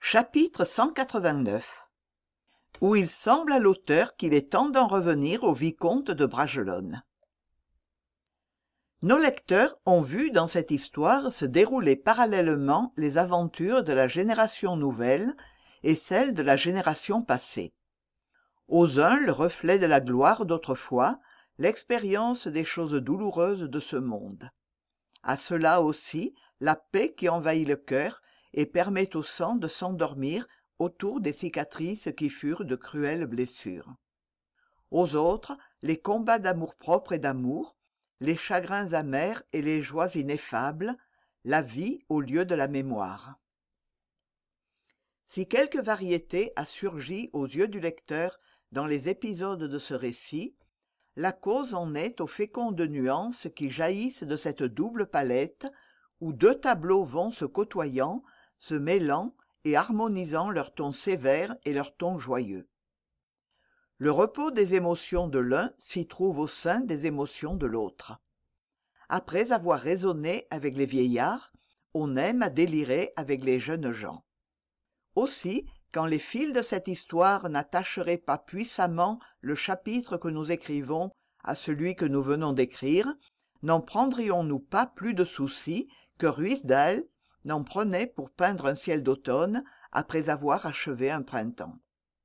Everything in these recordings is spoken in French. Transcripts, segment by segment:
Chapitre 189 où il semble à l'auteur qu'il est temps d'en revenir au vicomte de Bragelonne. Nos lecteurs ont vu dans cette histoire se dérouler parallèlement les aventures de la génération nouvelle et celles de la génération passée. Aux uns le reflet de la gloire d'autrefois, l'expérience des choses douloureuses de ce monde. À cela aussi la paix qui envahit le cœur et permet au sang de s'endormir autour des cicatrices qui furent de cruelles blessures. Aux autres, les combats d'amour-propre et d'amour, les chagrins amers et les joies ineffables, la vie au lieu de la mémoire. Si quelque variété a surgi aux yeux du lecteur dans les épisodes de ce récit, la cause en est aux fécondes nuances qui jaillissent de cette double palette où deux tableaux vont se côtoyant, se mêlant et harmonisant leur ton sévère et leur ton joyeux. Le repos des émotions de l'un s'y trouve au sein des émotions de l'autre. Après avoir raisonné avec les vieillards, on aime à délirer avec les jeunes gens. Aussi, quand les fils de cette histoire n'attacheraient pas puissamment le chapitre que nous écrivons à celui que nous venons d'écrire, n'en prendrions-nous pas plus de souci que Ruysdael n'en prenait pour peindre un ciel d'automne après avoir achevé un printemps.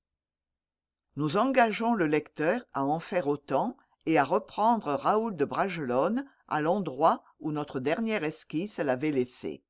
Nous engageons le lecteur à en faire autant et à reprendre Raoul de Bragelonne à l'endroit où notre dernière esquisse l'avait laissé.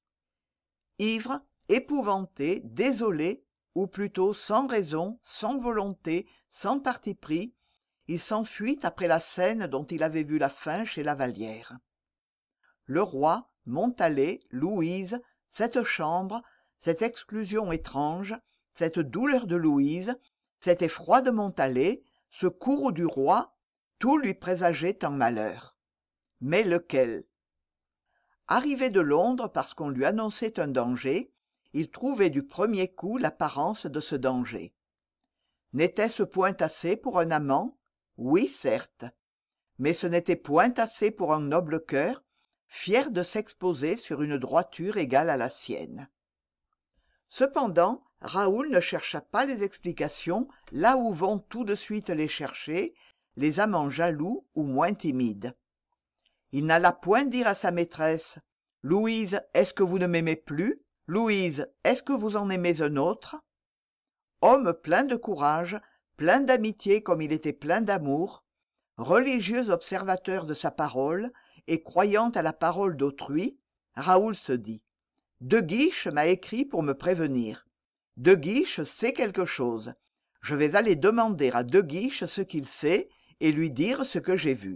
Ivre, épouvanté, désolé, ou plutôt sans raison, sans volonté, sans parti pris, il s'enfuit après la scène dont il avait vu la fin chez la Vallière. Le roi, Montalais, Louise, cette chambre, cette exclusion étrange, cette douleur de Louise, cet effroi de Montalais, ce courroux du roi, tout lui présageait un malheur. Mais lequel? Arrivé de Londres parce qu'on lui annonçait un danger, il trouvait du premier coup l'apparence de ce danger. N'était-ce point assez pour un amant? Oui, certes. Mais ce n'était point assez pour un noble cœur, fier de s'exposer sur une droiture égale à la sienne. Cependant, Raoul ne chercha pas les explications là où vont tout de suite les chercher les amants jaloux ou moins timides. Il n'alla point dire à sa maîtresse « Louise, est-ce que vous ne m'aimez plus? Louise, est-ce que vous en aimez un autre ?» Homme plein de courage, plein d'amitié comme il était plein d'amour, religieux observateur de sa parole et croyant à la parole d'autrui, Raoul se dit « De Guiche m'a écrit pour me prévenir. De Guiche sait quelque chose. Je vais aller demander à De Guiche ce qu'il sait et lui dire ce que j'ai vu. »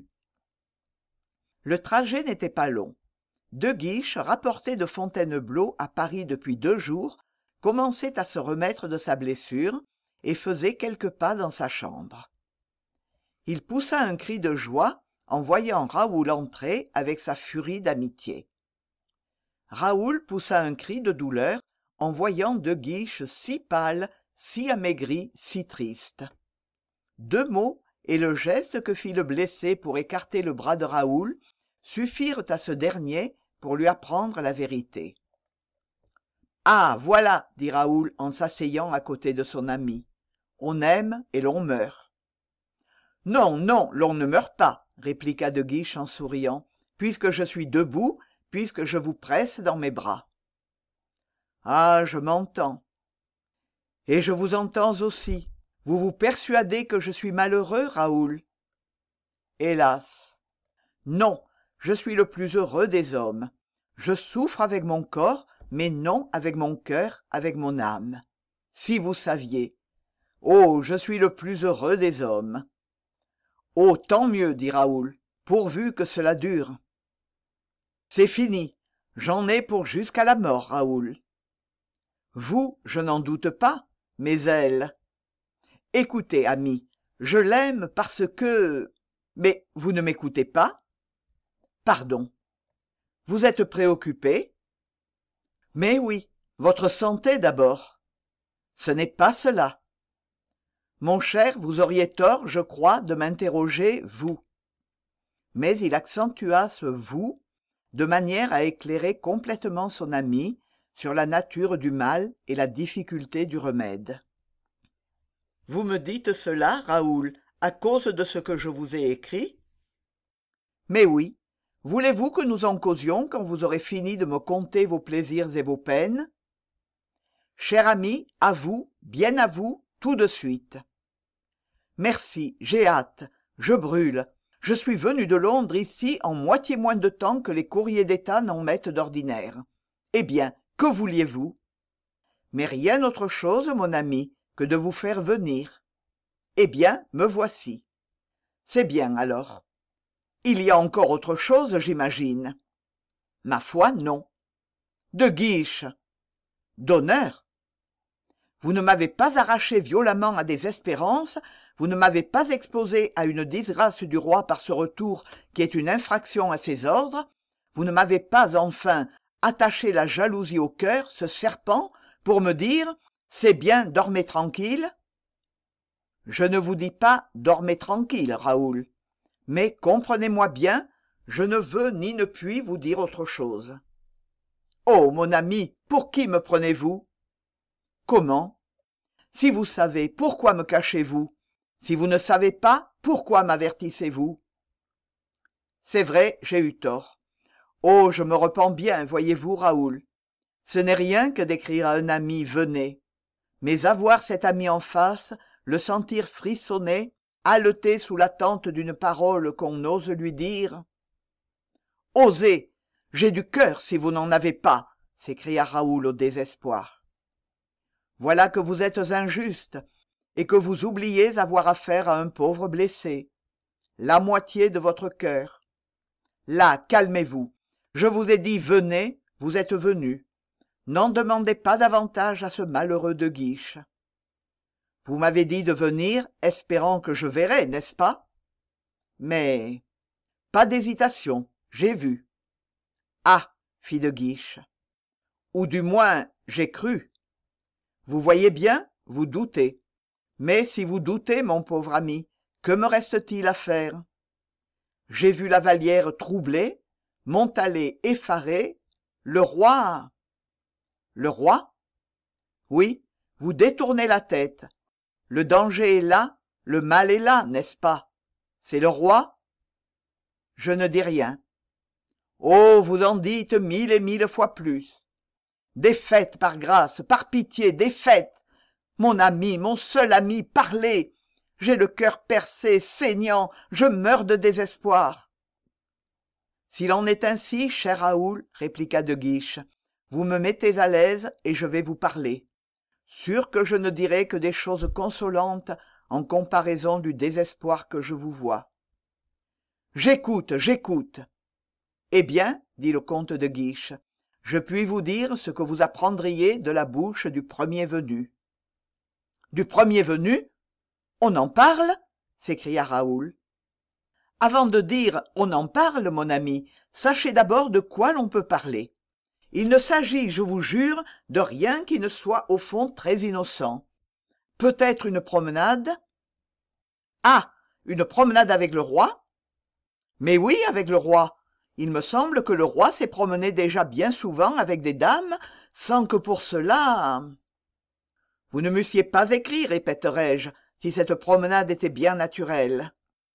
Le trajet n'était pas long. De Guiche, rapporté de Fontainebleau à Paris depuis 2 jours, commençait à se remettre de sa blessure et faisait quelques pas dans sa chambre. Il poussa un cri de joie en voyant Raoul entrer avec sa furie d'amitié. Raoul poussa un cri de douleur en voyant De Guiche si pâle, si amaigri, si triste. 2 mots et le geste que fit le blessé pour écarter le bras de Raoul suffirent à ce dernier pour lui apprendre la vérité. « Ah, voilà, dit Raoul en s'asseyant à côté de son ami. On aime et l'on meurt. »« Non, non, l'on ne meurt pas, répliqua De Guiche en souriant, puisque je suis debout, puisque je vous presse dans mes bras. »« Ah, je m'entends. Et je vous entends aussi. Vous vous persuadez que je suis malheureux, Raoul? » Hélas. Non, je suis le plus heureux des hommes. Je souffre avec mon corps, mais non avec mon cœur, avec mon âme. Si vous saviez. Oh, je suis le plus heureux des hommes. Oh, tant mieux, dit Raoul, pourvu que cela dure. C'est fini. J'en ai pour jusqu'à la mort, Raoul. Vous, je n'en doute pas, mais elle. Écoutez, ami, je l'aime parce que... Mais vous ne m'écoutez pas? Pardon. Vous êtes préoccupé? Mais oui, votre santé d'abord. Ce n'est pas cela. Mon cher, vous auriez tort, je crois, de m'interroger, vous. Mais il accentua ce « vous » de manière à éclairer complètement son ami, sur la nature du mal et la difficulté du remède. Vous me dites cela, Raoul, à cause de ce que je vous ai écrit? Mais oui. Voulez-vous que nous en causions quand vous aurez fini de me conter vos plaisirs et vos peines? Cher ami, à vous, bien à vous, tout de suite. Merci, j'ai hâte, je brûle. Je suis venu de Londres ici en moitié moins de temps que les courriers d'État n'en mettent d'ordinaire. Eh bien, que vouliez-vous? Mais rien autre chose, mon ami, que de vous faire venir. Eh bien, me voici. C'est bien alors. Il y a encore autre chose, j'imagine. Ma foi, non. De Guiche. D'honneur. Vous ne m'avez pas arraché violemment à des espérances, vous ne m'avez pas exposé à une disgrâce du roi par ce retour qui est une infraction à ses ordres, vous ne m'avez pas enfin attaché la jalousie au cœur, ce serpent, pour me dire « c'est bien, dormez tranquille ». Je ne vous dis pas « dormez tranquille », Raoul, mais comprenez-moi bien, je ne veux ni ne puis vous dire autre chose. Oh, mon ami, pour qui me prenez-vous? Comment? Si vous savez, pourquoi me cachez-vous? Si vous ne savez pas, pourquoi m'avertissez-vous? C'est vrai, j'ai eu tort. Oh, je me repens bien, voyez-vous, Raoul. Ce n'est rien que d'écrire à un ami « venez ». Mais avoir cet ami en face, le sentir frissonner, haleter sous l'attente d'une parole qu'on n'ose lui dire. « Osez! J'ai du cœur si vous n'en avez pas !» s'écria Raoul au désespoir. Voilà que vous êtes injuste, et que vous oubliez avoir affaire à un pauvre blessé. La moitié de votre cœur. Là, calmez-vous. Je vous ai dit « venez », vous êtes venu. N'en demandez pas davantage à ce malheureux de Guiche. Vous m'avez dit de venir, espérant que je verrais, n'est-ce pas? Mais pas d'hésitation, j'ai vu. Ah, fit de Guiche. Ou du moins, j'ai cru. Vous voyez bien, vous doutez. Mais si vous doutez, mon pauvre ami, que me reste-t-il à faire? J'ai vu la Vallière troublée, Montalais effaré, le roi... Le roi? Oui, vous détournez la tête. Le danger est là, le mal est là, n'est-ce pas? C'est le roi? Je ne dis rien. Oh, vous en dites 1000 et 1000 fois plus. Des fêtes, par grâce, par pitié, des fêtes. Mon ami, mon seul ami, parlez. J'ai le cœur percé, saignant, je meurs de désespoir. S'il en est ainsi, cher Raoul, répliqua de Guiche, vous me mettez à l'aise et je vais vous parler. Sûr que je ne dirai que des choses consolantes en comparaison du désespoir que je vous vois. J'écoute, j'écoute. Eh bien, dit le comte de Guiche, je puis vous dire ce que vous apprendriez de la bouche du premier venu. Du premier venu? On en parle? S'écria Raoul. Avant de dire « on en parle », mon ami, sachez d'abord de quoi l'on peut parler. Il ne s'agit, je vous jure, de rien qui ne soit au fond très innocent. Peut-être une promenade? Ah, une promenade avec le roi? Mais oui, avec le roi. Il me semble que le roi s'est promené déjà bien souvent avec des dames, sans que pour cela... Vous ne m'eussiez pas écrit, répéterai-je, si cette promenade était bien naturelle.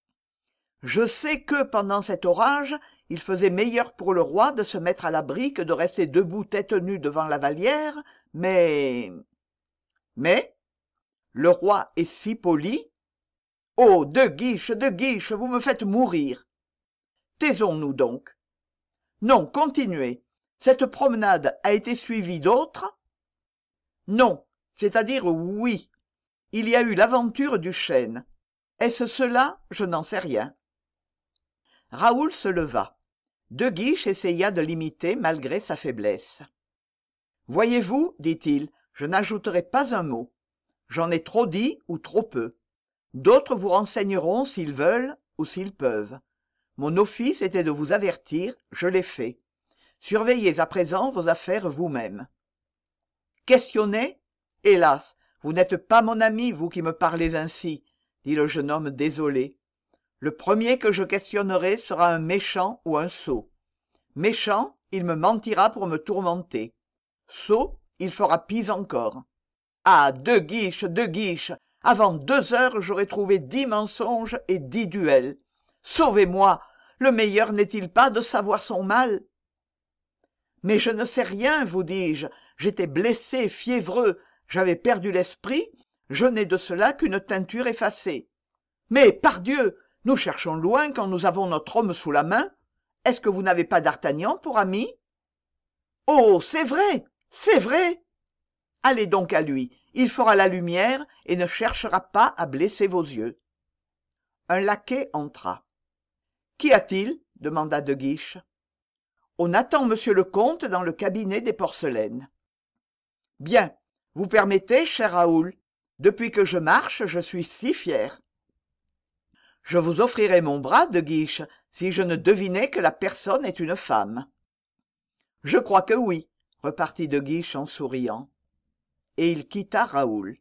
Je sais que, pendant cet orage, il faisait meilleur pour le roi de se mettre à l'abri que de rester debout tête nue devant la Vallière, mais... Mais le roi est si poli. Oh, de Guiche, vous me faites mourir. Taisons-nous donc. Non, continuez. Cette promenade a été suivie d'autres? Non, c'est-à-dire oui. Il y a eu l'aventure du chêne. Est-ce cela? Je n'en sais rien. Raoul se leva. De Guiche essaya de l'imiter malgré sa faiblesse. « Voyez-vous, dit-il, je n'ajouterai pas un mot. J'en ai trop dit ou trop peu. D'autres vous renseigneront s'ils veulent ou s'ils peuvent. Mon office était de vous avertir, je l'ai fait. Surveillez à présent vos affaires vous-même. Questionnez? Hélas, vous n'êtes pas mon ami, vous qui me parlez ainsi, dit le jeune homme désolé. Le premier que je questionnerai sera un méchant ou un sot. Méchant, il me mentira pour me tourmenter. Sot, il fera pis encore. Ah, De Guiche, avant 2 heures, j'aurais trouvé 10 mensonges et 10 duels. Sauvez-moi, le meilleur n'est-il pas de savoir son mal? Mais je ne sais rien, vous dis-je, j'étais blessé, fiévreux, j'avais perdu l'esprit, je n'ai de cela qu'une teinture effacée. Mais, pardieu, nous cherchons loin quand nous avons notre homme sous la main. Est-ce que vous n'avez pas d'Artagnan pour ami? Oh, c'est vrai, c'est vrai! Allez donc à lui, il fera la lumière et ne cherchera pas à blesser vos yeux. Un laquais entra. Qu'y a-t-il? Demanda De Guiche. On attend monsieur le comte dans le cabinet des porcelaines. Bien, vous permettez, cher Raoul. Depuis que je marche, je suis si fier. Je vous offrirais mon bras, De Guiche, si je ne devinais que la personne est une femme. Je crois que oui, repartit De Guiche en souriant. Et il quitta Raoul.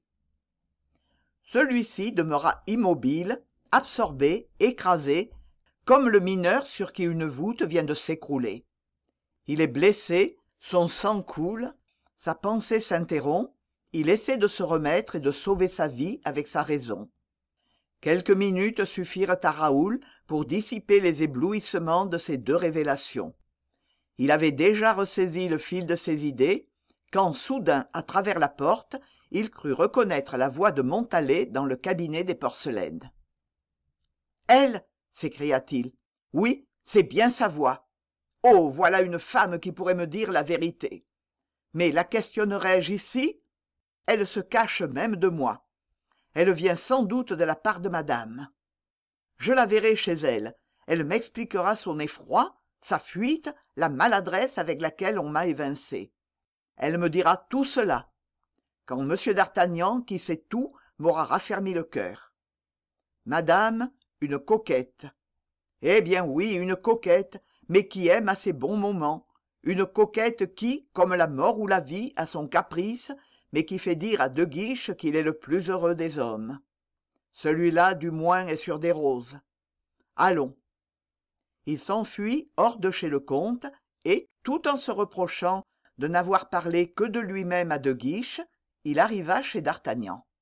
Celui-ci demeura immobile, absorbé, écrasé, comme le mineur sur qui une voûte vient de s'écrouler. Il est blessé, son sang coule, sa pensée s'interrompt, il essaie de se remettre et de sauver sa vie avec sa raison. Quelques minutes suffirent à Raoul pour dissiper les éblouissements de ces deux révélations. Il avait déjà ressaisi le fil de ses idées, quand soudain, à travers la porte, il crut reconnaître la voix de Montalais dans le cabinet des porcelaines. « Elle !» s'écria-t-il. « Oui, c'est bien sa voix. Oh, voilà une femme qui pourrait me dire la vérité. Mais la questionnerai-je ici? Elle se cache même de moi. Elle vient sans doute de la part de madame. Je la verrai chez elle. Elle m'expliquera son effroi, sa fuite, la maladresse avec laquelle on m'a évincé. Elle me dira tout cela. Quand M. d'Artagnan, qui sait tout, m'aura raffermi le cœur. Madame, une coquette. Eh bien oui, une coquette, mais qui aime à ses bons moments. Une coquette qui, comme la mort ou la vie, a son caprice, mais qui fait dire à De Guiche qu'il est le plus heureux des hommes. Celui-là, du moins, est sur des roses. Allons. Il s'enfuit hors de chez le comte, et, tout en se reprochant de n'avoir parlé que de lui-même à De Guiche, il arriva chez d'Artagnan.